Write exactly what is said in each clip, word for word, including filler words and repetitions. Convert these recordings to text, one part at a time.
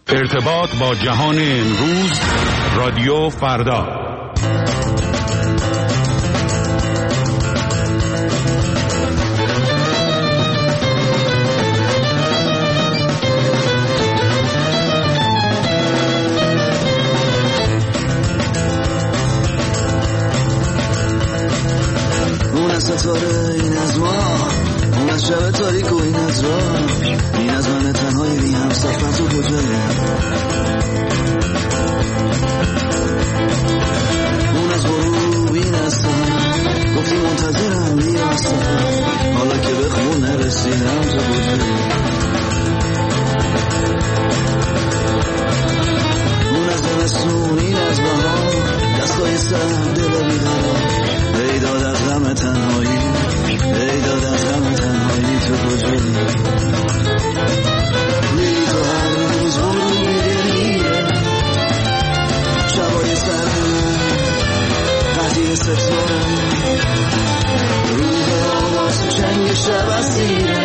ارتباط با جهان امروز، رادیو فردا. اون از ستاره، این از ما، اون از شب تاریک و این از راه، این از من تنهایی بی هم سفر تو کجایی. اون از غروب، این از سهر، گفتی منتظرم بیا سفر، حالا که به خونه رسیدم تو کجایی. اون از زمستون، این از بهار، دستای سر دل بیدار، ای داد از غم تنهایی، ای داد از غم تنهایی تو کجایی. میری تو هر روز غروب میره، شبای سر قضیه ستاره، روز آواز تو چنگ شب اسیره،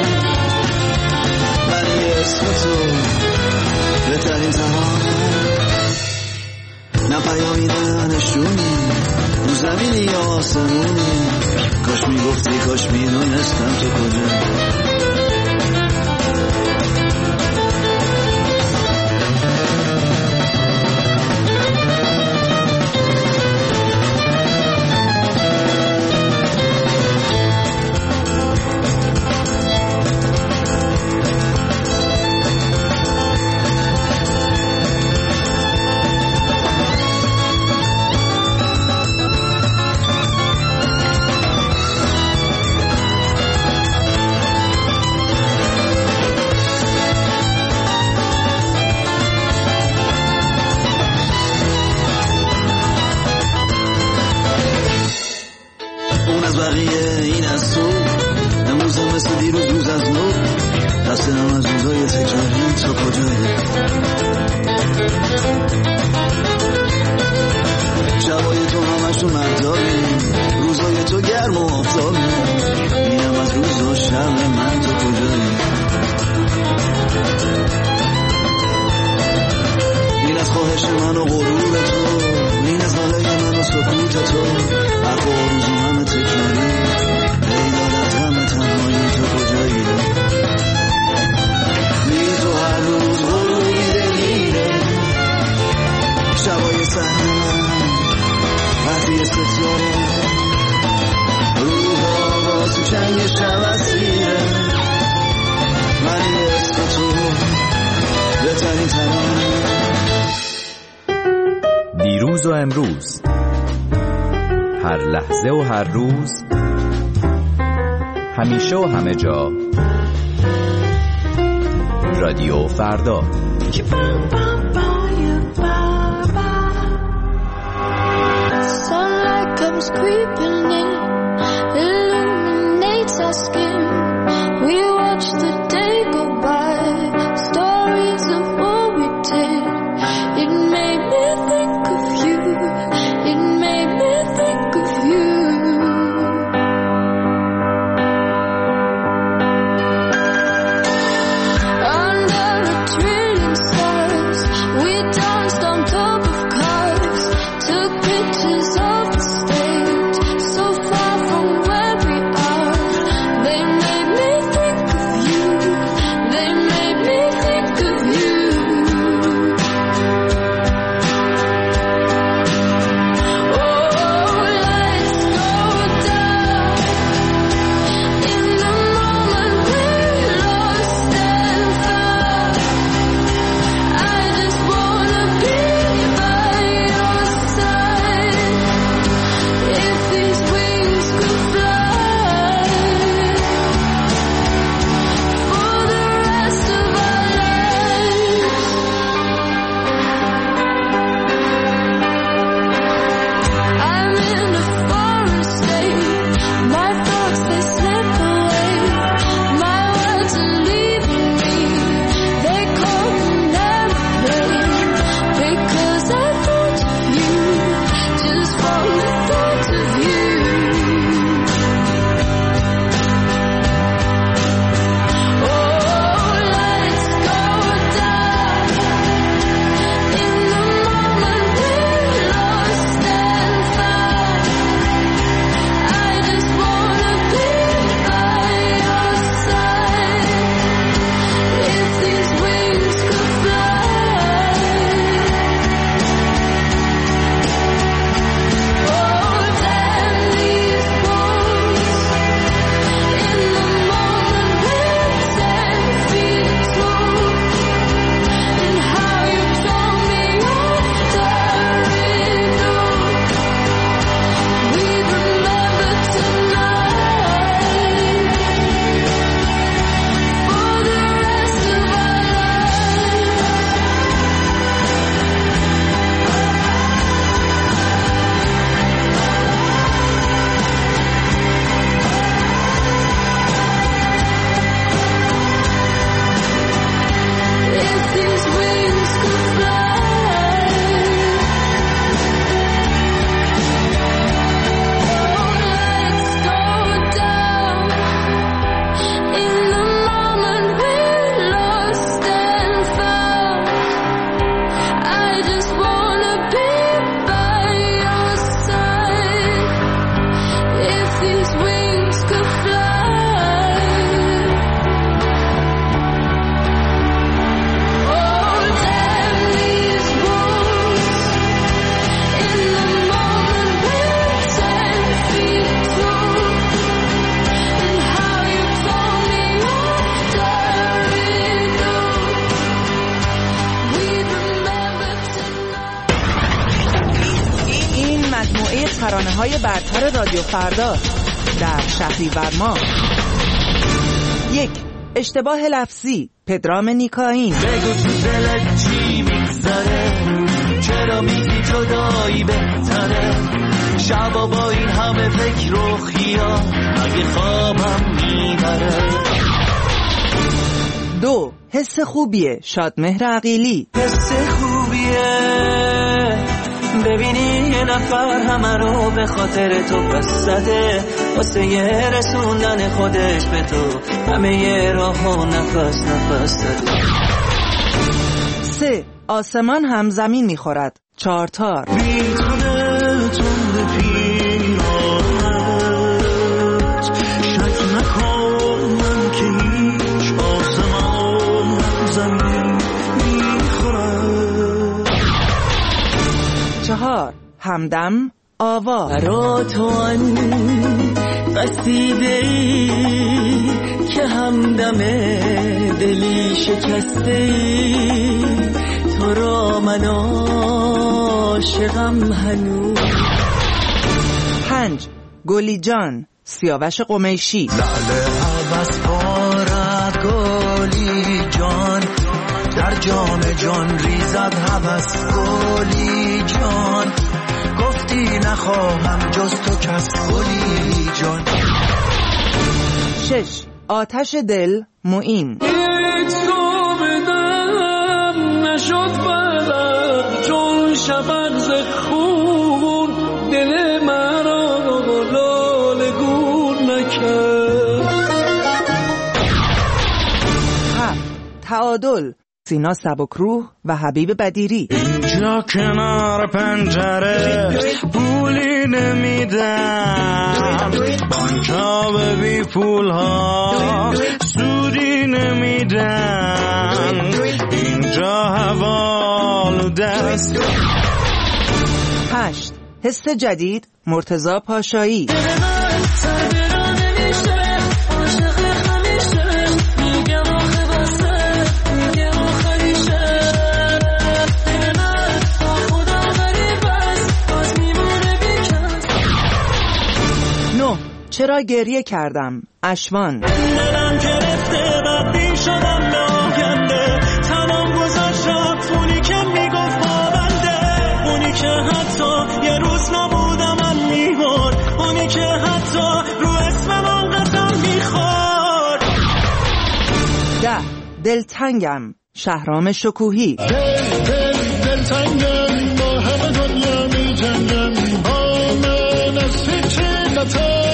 من یه اسم تو بهترین تمامه، نه پیامی نه نشونی، رو زمینی یا آسمونی، کاش میگفتی کاش میدونستم تو کجایی. دیروز و امروز، هر لحظه و هر روز، همیشه و همه جا، رادیو فردا. Sunlight comes creeping in, illuminates our skin. We watch the day go by, stories of what we did. It made me think of you, it made me think of you. Under a trillion stars, we danced on top of cars, took pictures of the stage, so far from where we are. They made me think of you, ترانه‌های برتر رادیو فردا در شهریور ماه. یک، اشتباه لفظی، پدرام نیکاین. بگو تو دلت چی میگذره، چرا میگی جدایی بهتره، شبا با این همه فکر و خیال مگه خوابم میبره. دو، حس خوبیه، شادمهر عقیلی. حس خوبیه ببینی یه نفر همه رو به خاطر تو پس زده، واسه یه رسوندن خودش به تو همه یه راه و نفس نفس زده. سه، آسمان هم زمین میخورد، چارتار. میتونه تند پیرانت شک نکن من که هیچ آسمان هم زمین میخورد. چهار، همدم آوا. برا تو آن قصیده ای که همدم دلی شکسته ای، تو را من عاشقم هنوز. پنج، گلی جان، سیاوش قمیشی. لعله عوض بارد گلی جان، در جام جان ریزد هوس گلی جان، گفتی نخواهم جز تو کس گلی جان. شش، آتش دل، معین. هیچ بدم نشد بدم چون شبق ز خون، دل مرا لاله گون نکرد. هفت، تعادل، سینا سبکروح و حبیب بدیری. اینجا کنار پنجره پولی نمیدم، بانکا به بی پول ها سودی نمیدم، اینجا حوال دست. هشت، حس جدید، مرتضی پاشایی. چرا گریه کردم، اشوان. دلم گرفته بدبین شدم به آینده، تمام گذاشتم اونی که میگفت پابنده، اونی که حتی یه روز نبودم من میمرد، اونی که حتی رو اسمم قسم میخورد. ده، دلتنگم، شهرام شکوهی. دل دل دلتنگم با همه دنیا میجنگم، با من از هیچی نتر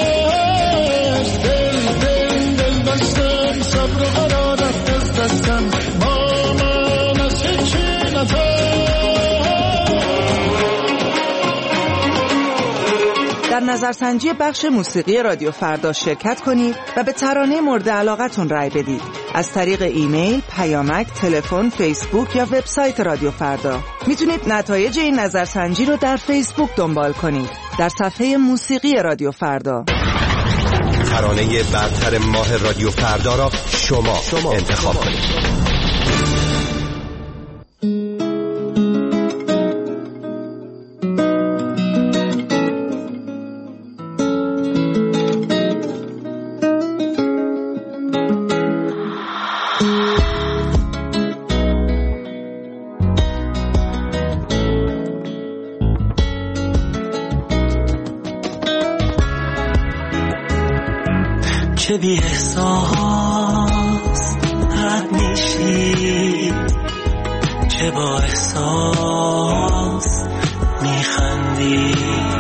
در نظرسنجی بخش موسیقی رادیو فردا شرکت کنید و به ترانه مورد علاقتون رای بدید. از طریق ایمیل، پیامک، تلفن، فیسبوک یا وبسایت رادیو فردا. میتونید نتایج این نظرسنجی رو در فیسبوک دنبال کنید، در صفحه موسیقی رادیو فردا. ترانه برتر ماه رادیو فردا را شما, شما انتخاب کنید. چه بی احساس رد میشی، چه با احساس میخندی،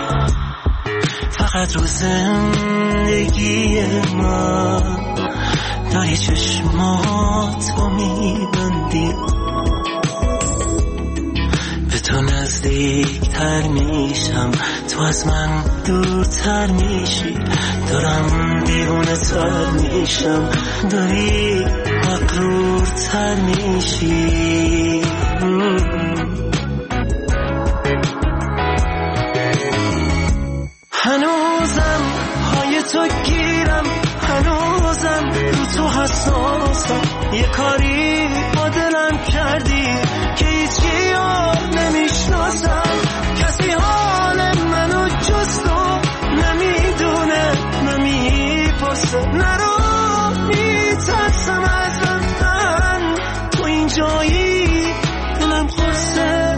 فقط رو زندگی من داری چشماتو میبندی، به تو نزدیکتر میشم، تو از من دورتر میشی، دارم دیوونه تر میشم، داری مغرورتر میشی. هنوزم های تو گیرم، هنوزم رو تو حساسم، یه کاری با دلم کردی که هیچی یاد نمیشناسم، کسی حال منو جایی دلم خورسه.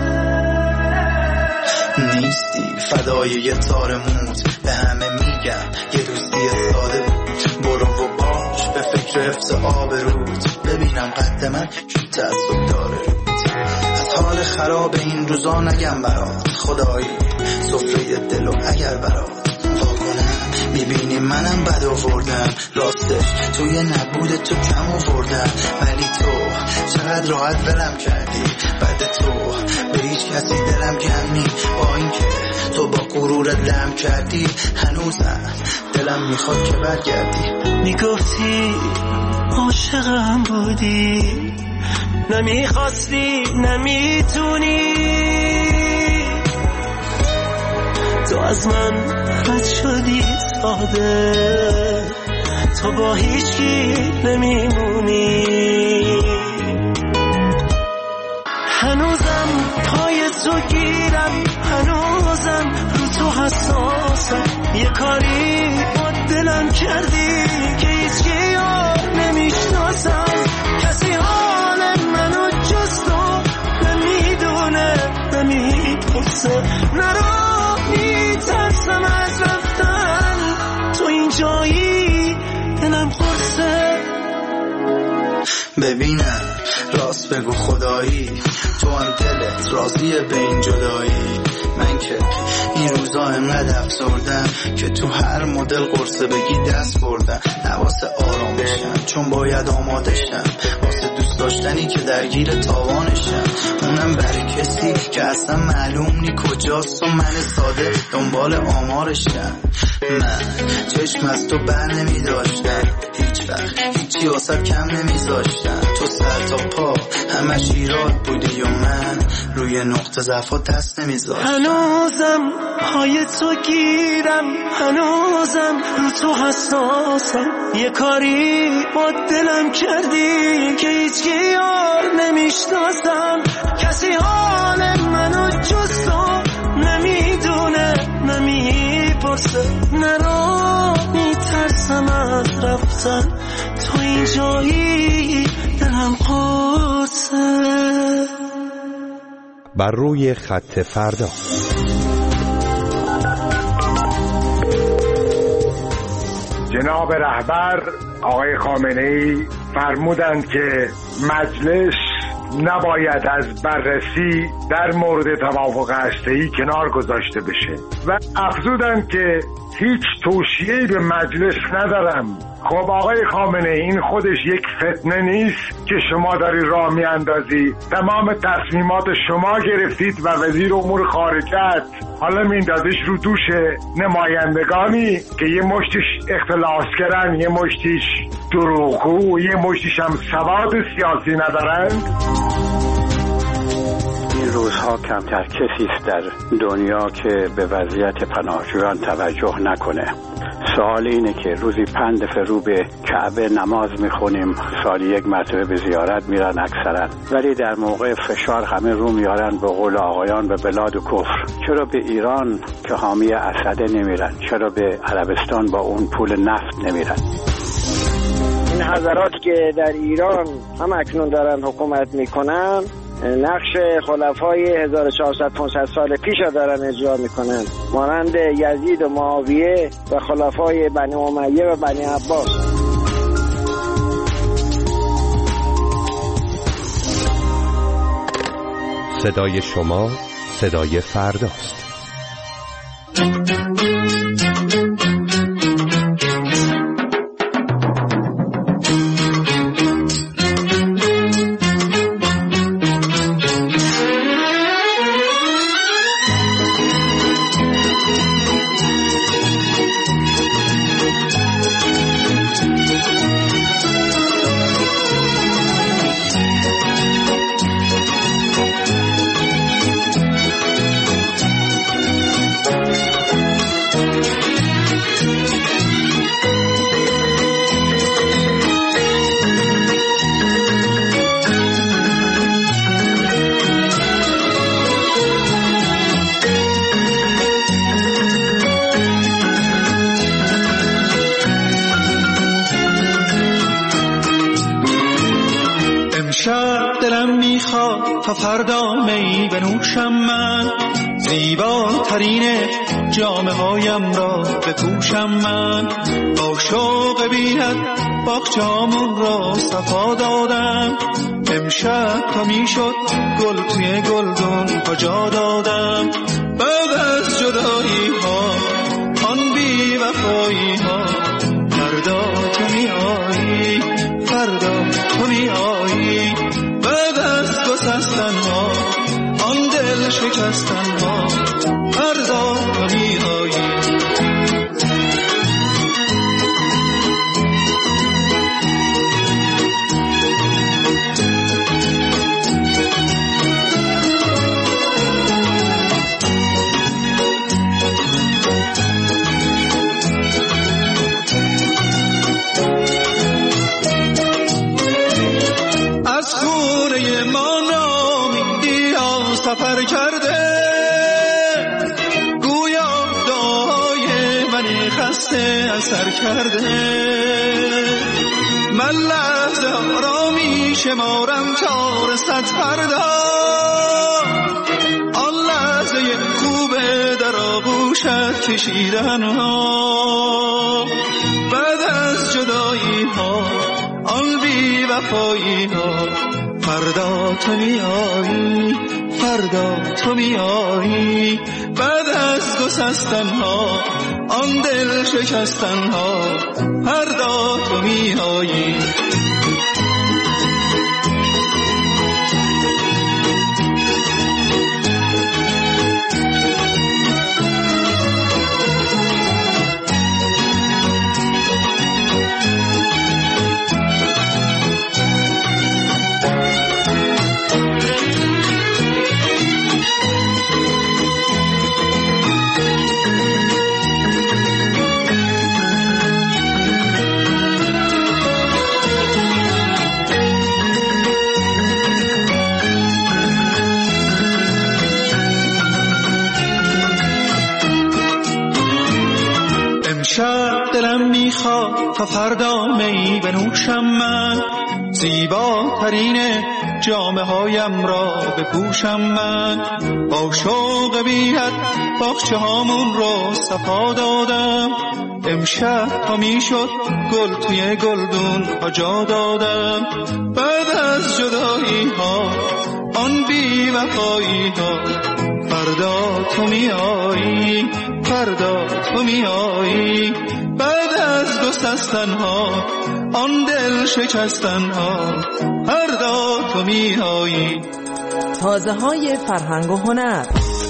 نیستی فدای یه تار موت، به همه میگم یه دوستی ساده بود. برو و باش به فکر حفظ آبروت، ببینم قد من چون تعصب داره روت. از حال خراب این روزا نگم برات، خدایی سفره دل و اگر برات واکنم میبینی منم بد آوردم. راستش توی نبود تو کم آوردم، ولی تو چقدر راحت ولم کردی. بعد تو به هیچ کسی دلم گرمی، با اینکه تو با غرورت لم کردی هنوزم دلم میخواد که برگردی. میگفتی عاشقم بودی، نمیخواستی نمیتونی، تو از من رد شدی ساده، تو با هیچکی نمیمونی. هنوزم پای تو گیرم، هنوزم رو تو حساسم. یه کاری با دلم کردی که هیچکی یار نمیشناسم. کسی حال منو جز تو نمیدونه نمیپرسه. نرو میترسم از رفتن، تو این جایی دلم خورسه. ببینم راست بگو خدایی، تو هم دلت راضیه به این جدایی. من که این روزا انقدر افسردم که تو هر مدل قرصه بگی دست بردم. نواسه آرامشم چون باید آمادشم، واسه دوست داشتنی که درگیر تاوانشم. اونم برای کسی که اصلا معلوم نی کجاست و من ساده دنبال آمارشم. من چشم از تو بر نمی داشتم، هیچ وقت هیچی واسه کم نمی زاشتم. تو سر تا پا همش ایراد بودی و من روی نقطه ضعفات دست نمی زاشتم. هنوزم پای تو گیرم، هنوزم رو تو حساسم. یه کاری با دلم کردی که هیچکی یار نمیشناسم. کسی حال منو جز تو نمیدونه نمیپرسه. نرو میترسم از رفتن، تو این جایی دلم قرصه. بر روی خط فردا. جناب رهبر آقای خامنه‌ای فرمودند که مجلس نباید از بررسی در مورد توافق هسته‌ای کنار گذاشته بشه و افزودند که هیچ توصیه‌ای به مجلس ندارم. خب آقای خامنه‌ای این خودش یک فتنه نیست که شما داری راه میاندازی؟ تمام تصمیمات شما گرفتید و وزیر امور خارجه حالا میندازش رو دوش نمایندگانی که یه مشتش اختلاسگرن، یه مشتش دروغگو، یه مشتش هم سواد سیاسی ندارند. این روزها کمتر کسی است در دنیا که به وضعیت پناهجویان توجه نکنه. سوال اینه که روزی پنج دفعه رو به کعبه نماز میخونیم، سالی یک مرتبه به زیارت میرن اکثرا، ولی در موقع فشار همه رو میارن به قول آقایان به بلاد و کفر. چرا به ایران که حامی اسد نمیرن؟ چرا به عربستان با اون پول نفت نمیرن؟ این حضرات که در ایران هم اکنون دارن حکومت میکنن نقش خلفای هزار و چهارصد پانصد سال پیش را دارن اجرا میکنن، مانند یزید و معاویه و خلفای بنی امیه و بنی عباس. صدای شما صدای فرداست. میخواد تا فردا می بنوشم من، زیباترین جامه هایم را بپوشم من. با شوق بینت باغچه‌مون را صفا دادم، امشب تا میشد گل توی گلدون کجا دادم. بعد از جدایی ها آن بی وفایی ها، فردا تو می آیی، فردا تو می آیی. بعد از گسستن ها آن دل شکستن ها، فردا تو می آیی. سفر کرده گویا دعای من خسته اثر کرده. من لحظه ها را می شمارم تا رسد فردا، آن لحظه خوبه در آغوشت کشیدن ها. بعد از جدایی ها آن بی وفایی ها، فردا تو می آیی، فردا تو می آیی. بعد از گسستن ها آن دل شکستن ها، فردا تو می آیی. دلم میخواد تا فردا می بنوشم من، زیباترین جامه هایم را بپوشم من. با شوق بینت باغچه هامون را صفا دادم، امشب تا میشد گل توی گلدون کجا دادم. بعد از جدایی ها آن بی وفایی ها، فردا تو می آیی، فردا تو می آیی. بعد از گسستن ها آن دل شکستن ها، فردا تو می آیی. تازه های فرهنگ و هنر.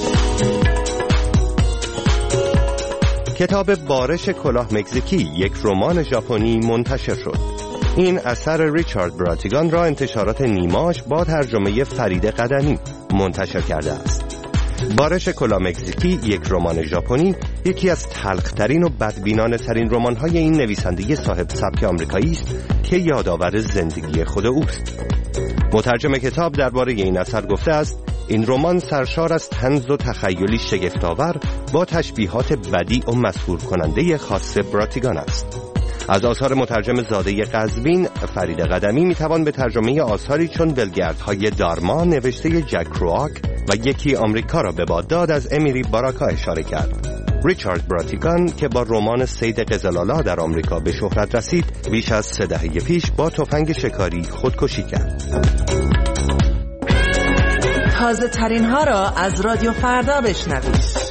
کتاب بارش کلاه مکزیکی، یک رمان ژاپنی منتشر شد. این اثر ریچارد براتیگان را انتشارات نیماش با ترجمه فرید قدمی منتشر کرده است. بارش کلاه مکزیکی، یک رمان ژاپنی، یکی از تلخ‌ترین و بدبینانه ترین رمان‌های این نویسنده صاحب سبک آمریکایی است که یادآور زندگی خود اوست. مترجم کتاب درباره این اثر گفته است: این رمان سرشار از طنز و تخیلی شگفت‌آور با تشبیهات بدیع و مسحور کننده خاص براتیگان است. از آثار مترجم زاده قزوین فرید قدمی میتوان به ترجمه آثاری چون ولگردهای دارما نوشته جک کروآک و یکی آمریکا را به باد داد از امیلی باراکا اشاره کرد. ریچارد براتیگان که با رمان صید قزلالا در آمریکا به شهرت رسید، بیش از سه دهه پیش با تفنگ شکاری خودکشی کرد. تازه ترین ها را از رادیو فردا بشنوید.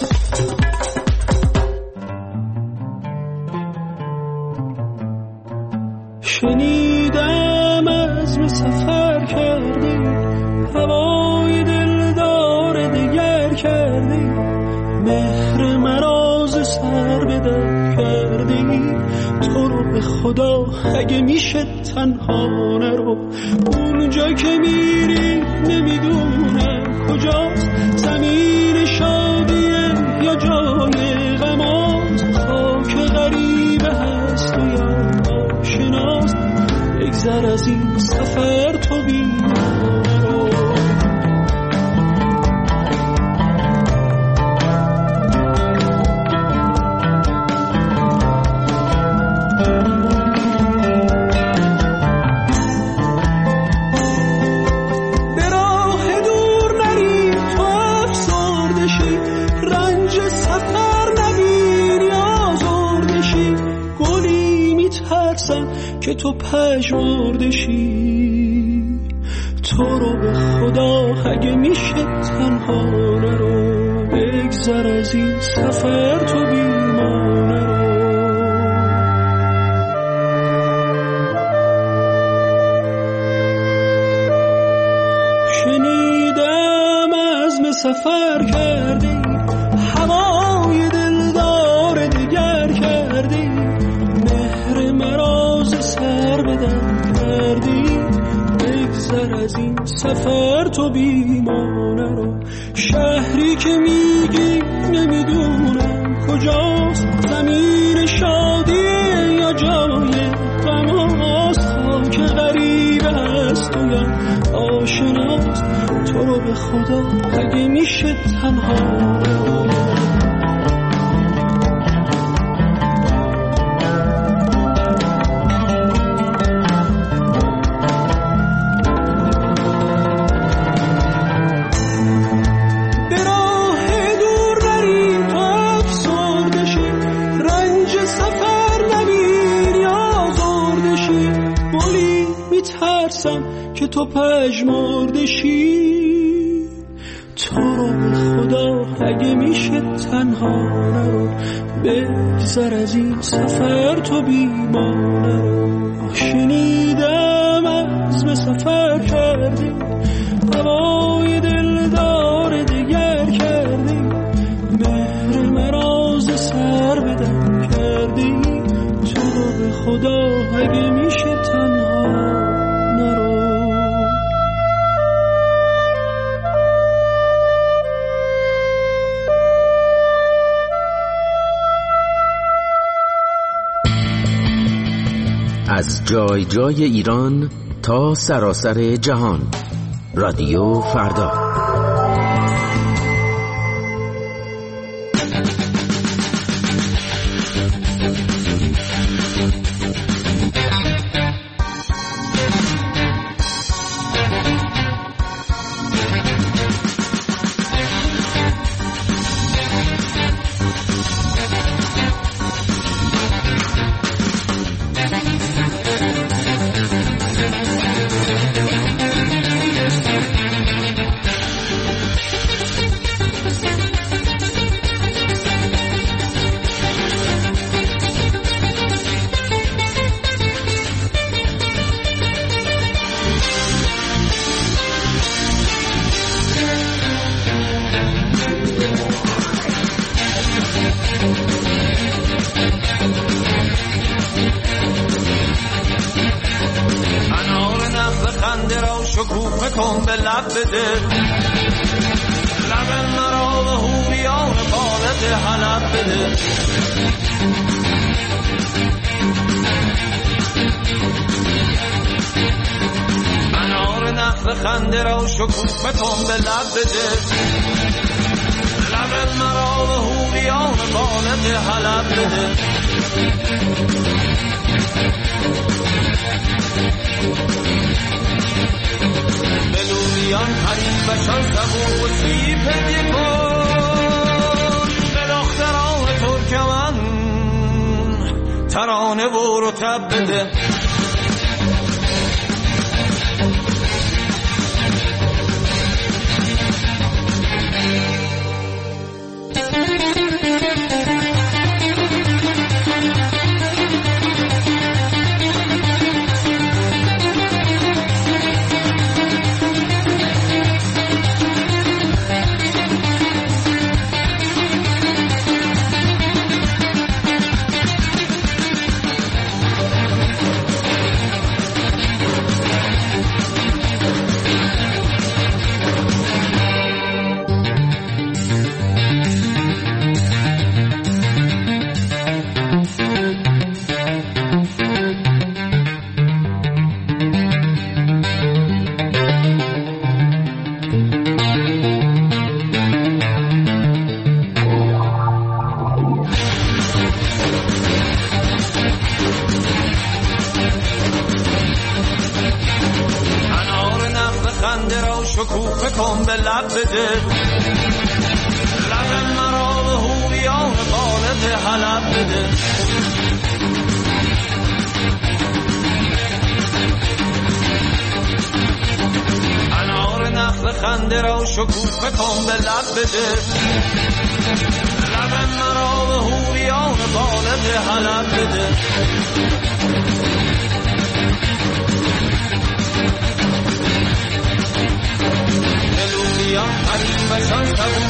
شنیدم از ما سفر کردی، هوای دلدار دگر کردی، مهر مراز سر به در کردی. تو رو به خدا اگه میشه تنها نرو، اونجا که میری نمیدونم کجاست، زمین شادیه یا جای غماست، خاک غریبه هست و یا آشناست. بگذر از این سفر تو بینا رو. برو میترسم که تو پژمردشی. تو رو به خدا اگه میشه تنها نرو، بگذر از این سفر تو بیمانه رو. شنیدم عزم سفر کردی، هوای دلدار دیگر کردی، مهر مراز سر بدن کردی، بگذر از این سفر تو بیمانه رو. شهری که میگی نمیدونم کجاست، زمین شادیه یا جای غماست، خاک غریب هست و یا آشناست. تو رو به خدا اگه میشه تنها رو. که تو پژمردشی. تو رو به خدا اگه میشه تنها نرو، بگذر از این سفر تو بیمانه رو. شنیدم عزم سفر کردی، هوای دلدار دیگر کردی، مهر مراز سر بدن کردی. تو رو به خدا اگه میشه تنها نرو. از جای جای ایران تا سراسر جهان، رادیو فردا. شکوفه کن به لب بده، لب مرا به هوریان بالت حلب بده. انار نخل خنده را شکوفه کن به لب بده، لب مرا به هوریان بالت حلب بده. بلوریان حریف بشان سبو و سیب هدیه کن، به دختران ترکمن ترانه و رطب بده. شکوفه کن به لب بده، لب مرا به هوریان بالت حلب بده. رقص خنده را شکوفه کن به لب بده لب مرا به حوریان بالد حلب بده دلوریان قریب بسان تبون